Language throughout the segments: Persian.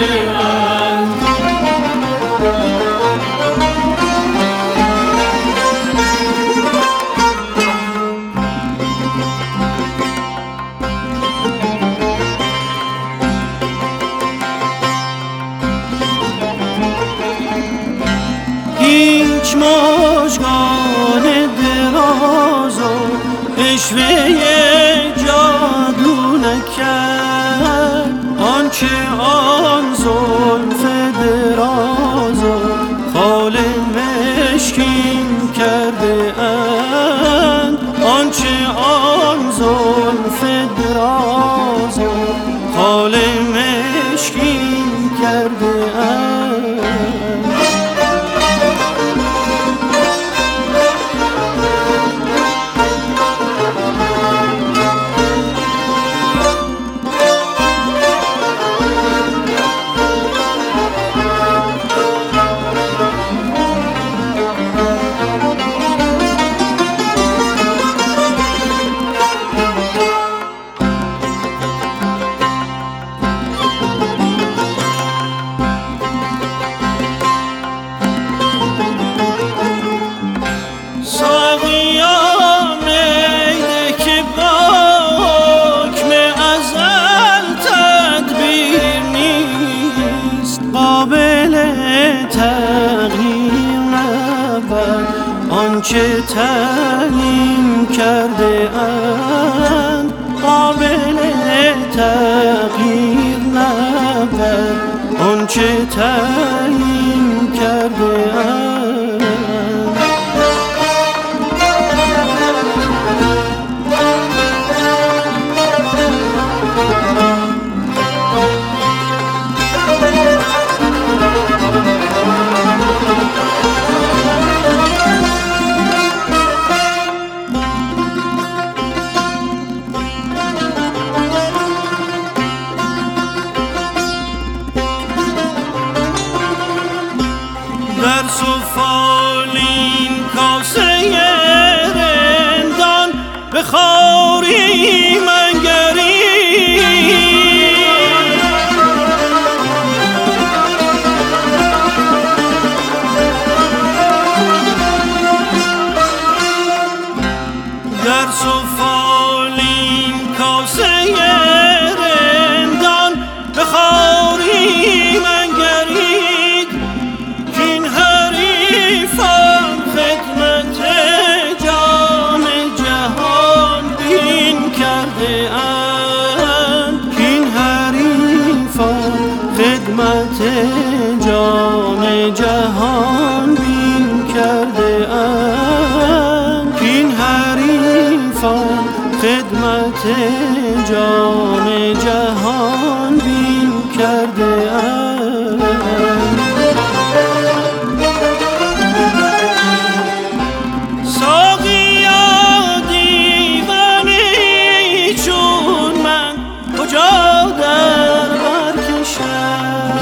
اند. هیچ مژگان دراز و عشوه جادو نکرد، آنچه آن زلف دراز و خال مشکین کرده اند، آنچه آن زلف دراز و خال مشکین کرده اند. آنچه تعیین کرده اند قابل تغییر نبود، آنچه تعیین کرده اند. در سفالین کاسه رندان به خواری منگری، در سفالین کاسه رندان به خواری منگرید، کین حریفان خدمت جام جهان بین کرده اند، کین حریفان خدمت جام جهان بین کرده اند، کین حریفان خدمت جام جهان بین کرده اند. ساقیا دیوانه‌ای چون من کجا در بر کشم،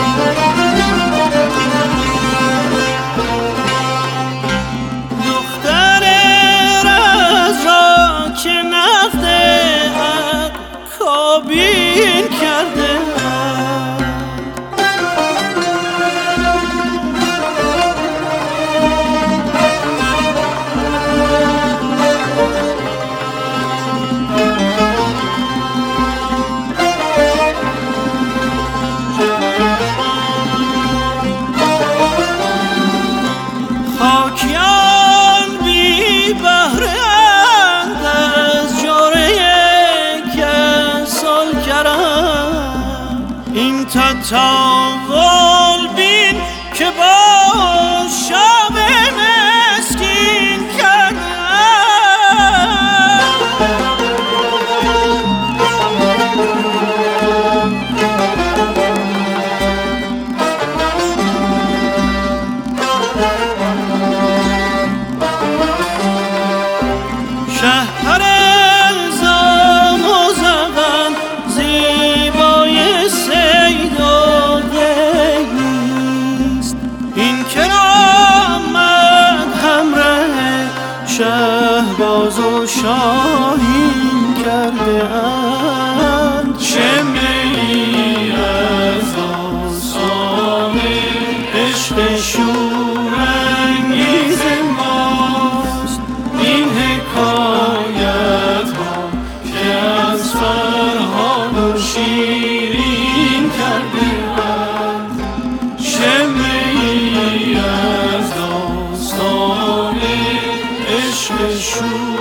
دختر رز را که نفت حق کابین کرده اند. خاکیان بی بهره‌اند از جوره کسال کرم، این تطاول بین که با شب مسکین کردم. شهر الزام و زغن زیبای صید و دیست، این کرامت همراه شهباز و شاهین کرده اند. شمعی از شور